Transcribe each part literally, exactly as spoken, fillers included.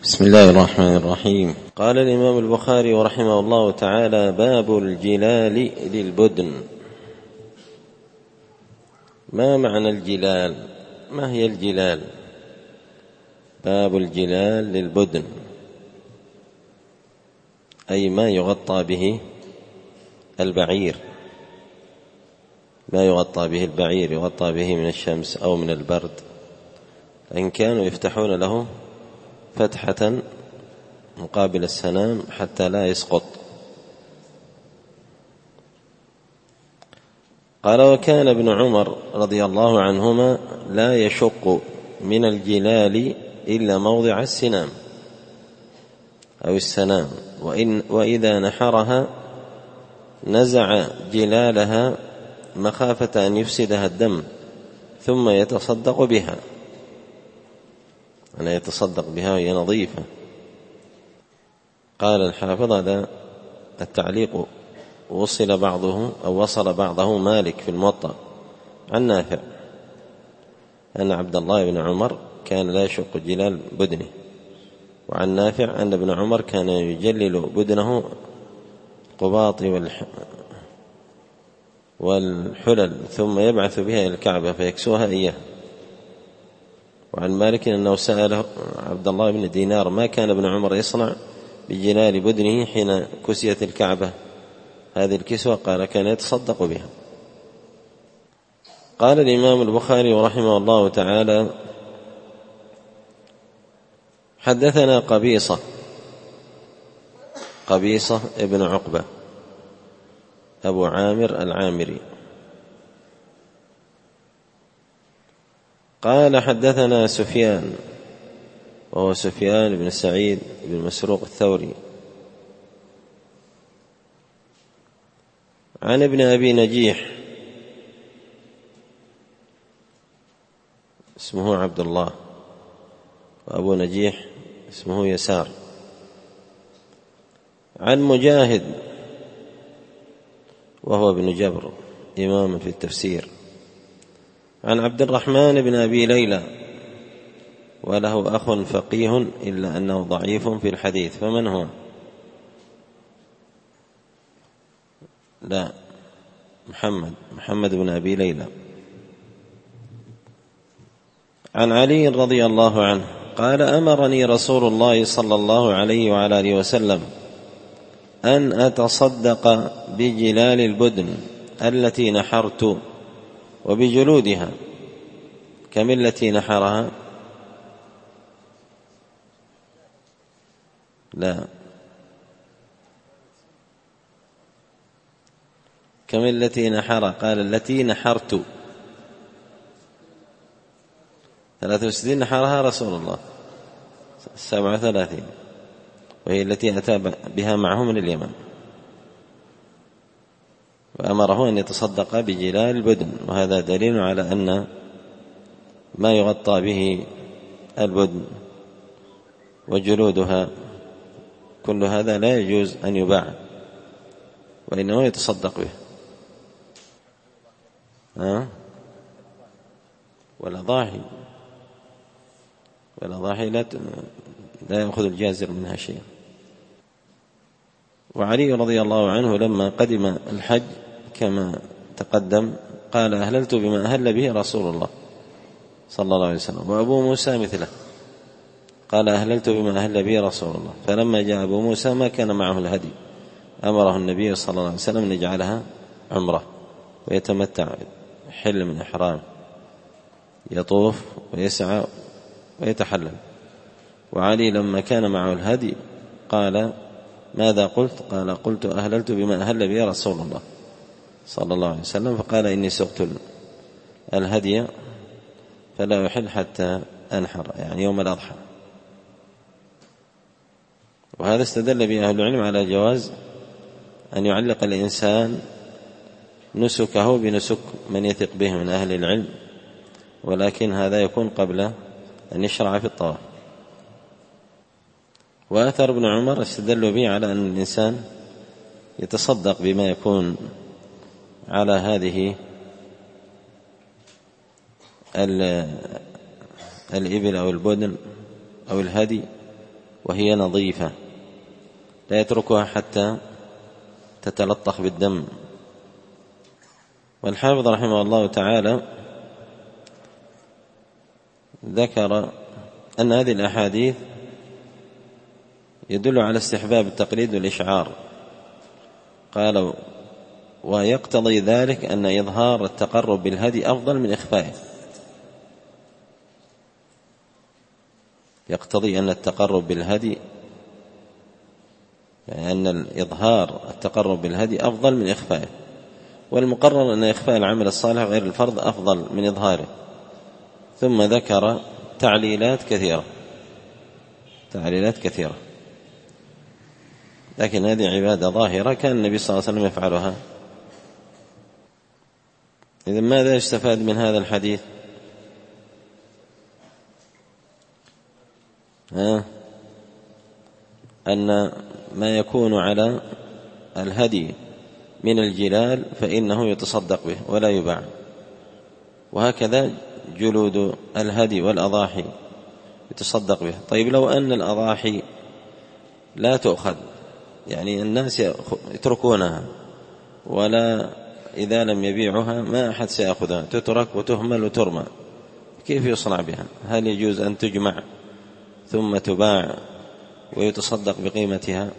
بسم الله الرحمن الرحيم. قال الإمام البخاري رحمه الله تعالى: باب الجلال للبدن. ما معنى الجلال؟ ما هي الجلال؟ باب الجلال للبدن، أي ما يغطى به البعير، ما يغطى به البعير، يغطى به من الشمس أو من البرد، إن كانوا يفتحون له فتحة مقابل السنام حتى لا يسقط. قال: وكان ابن عمر رضي الله عنهما لا يشق من الجلال إلا موضع السنام أو السنام، وإن وإذا نحرها نزع جلالها مخافة أن يفسدها الدم ثم يتصدق بها، أنا يتصدق بها وهي نظيفة. قال الحافظ: هذا التعليق وصل بعضه أو وصل بعضه مالك في الموطأ عن نافع أن عبد الله بن عمر كان لا يشق جلال بدنه، وعن نافع أن ابن عمر كان يجلل بدنه قباط والحلل ثم يبعث بها إلى الكعبة فيكسوها إياه. وعن مالك أنه سأل عبد الله بن دينار: ما كان ابن عمر يصنع بجلال بدنه حين كسيت الكعبة هذه الكسوة؟ قال: كان يتصدق بها. قال الإمام البخاري رحمه الله تعالى: حدثنا قبيصة قبيصة ابن عقبة أبو عامر العامري قال: حدثنا سفيان وهو سفيان بن سعيد بن مسروق الثوري عن ابن أبي نجيح اسمه عبد الله، وأبو نجيح اسمه يسار، عن مجاهد وهو ابن جبر إمام في التفسير، عن عبد الرحمن بن أبي ليلى وله أخ فقيه إلا أنه ضعيف في الحديث. فمن هو؟ لا، محمد محمد بن أبي ليلى. عن علي رضي الله عنه قال: أمرني رسول الله صلى الله عليه وعلى آله وسلم أن أتصدق بجلال البدن التي نحرت وبجلودها. كم التي نحرها؟ لا، كم التي نحرها؟ قال: التي نحرت. ثلاثة وستين نحرها رسول الله، سبعة وثلاثين، وهي التي أتى بها معه من اليمن، وأمره أن يتصدق بجلال البدن. وهذا دليل على أن ما يغطى به البدن وجلودها كل هذا لا يجوز أن يباع، وإنه يتصدق به. ها؟ ولا ضاحي ولا ضاحي لا لا يأخذ الجازر منها شيئا. وعلي رضي الله عنه لما قدم الحج كما تقدم قال: أهللت بما أهل به رسول الله صلى الله عليه وسلم. وأبو موسى مثله قال: أهللت بما أهل به رسول الله. فلما جاء أبو موسى ما كان معه الهدي أمره النبي صلى الله عليه وسلم أن يجعلها عمرة ويتمتع، حل من إحرام، يطوف ويسعى ويتحلل. وعلي لما كان معه الهدي قال: ماذا قلت؟ قال: قلت أهللت بما أهل به رسول الله صلى الله عليه وسلم. فقال: إني سقت الهدي فلا يحل حتى أنحر، يعني يوم الأضحى. وهذا استدل به أهل العلم على جواز أن يعلق الإنسان نسكه بنسك من يثق به من أهل العلم، ولكن هذا يكون قبل أن يشرع في الطواف. وآثر ابن عمر استدلوا به على أن الإنسان يتصدق بما يكون على هذه الإبل أو البدن أو الهدي وهي نظيفة لا يتركها حتى تتلطخ بالدم. والحافظ رحمه الله تعالى ذكر أن هذه الأحاديث يدل على استحباب التقليد والإشعار. قالوا ويقتضي ذلك أن إظهار التقرب بالهدي أفضل من إخفائه، يقتضي أن التقرب بالهدي يعني أن إظهار التقرب بالهدي أفضل من إخفائه، والمقرر أن إخفاء العمل الصالح غير الفرض أفضل من إظهاره. ثم ذكر تعليلات كثيرة تعليلات كثيرة لكن هذه عبادة ظاهرة كان النبي صلى الله عليه وسلم يفعلها. إذن ماذا يستفاد من هذا الحديث؟ ها؟ أن ما يكون على الهدي من الجلال فإنه يتصدق به ولا يباع، وهكذا جلود الهدي والأضاحي يتصدق به. طيب لو أن الأضاحي لا تؤخذ، يعني الناس يتركونها ولا إذا لم يبيعها ما أحد سيأخذها، تترك وتهمل وترمى، كيف يصنع بها؟ هل يجوز أن تجمع ثم تباع ويتصدق بقيمتها؟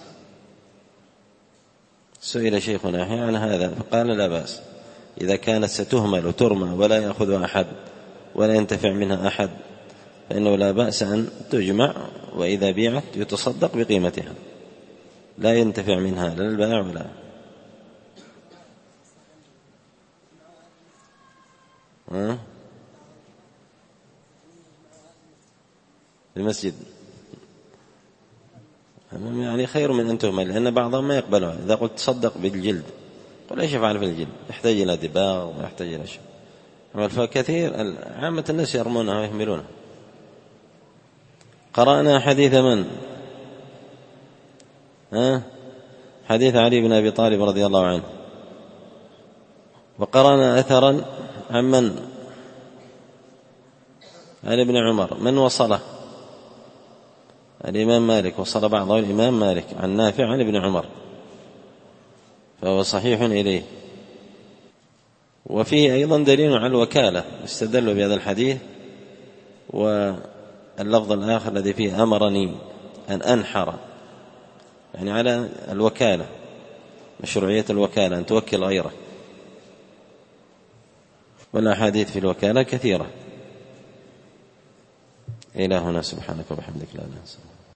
سئل شيخنا عن هذا فقال لا بأس، إذا كانت ستهمل وترمى ولا يأخذها أحد ولا ينتفع منها أحد فإنه لا بأس أن تجمع، وإذا بيعت يتصدق بقيمتها، لا ينتفع منها لا البائع ولا ها؟ المسجد يعني خير من أن تهمل، لأن بعضهم ما يقبلها. إذا قلت تصدق بالجلد قل إيش يفعل في الجلد؟ يحتاج إلى دباغ ويحتاج إلى شيء، فكثير عامة الناس يرمونها ويهملونها. قرأنا حديث من؟ ها؟ حديث علي بن أبي طالب رضي الله عنه. وقرأنا أثرا عن من؟ عن ابن عمر. من وصله؟ الإمام مالك، وصل بعضه الإمام مالك عن نافع عن ابن عمر، فهو صحيح إليه. وفيه أيضا دليل على الوكالة، استدلوا بهذا الحديث. واللفظ الآخر الذي فيه أمرني أن أنحر، يعني على الوكالة، مشروعية الوكالة أن توكل غيره. والأحاديث في الوكالة كثيرة. إلى هنا سبحانك وبحمدك لا إله إلا أنت.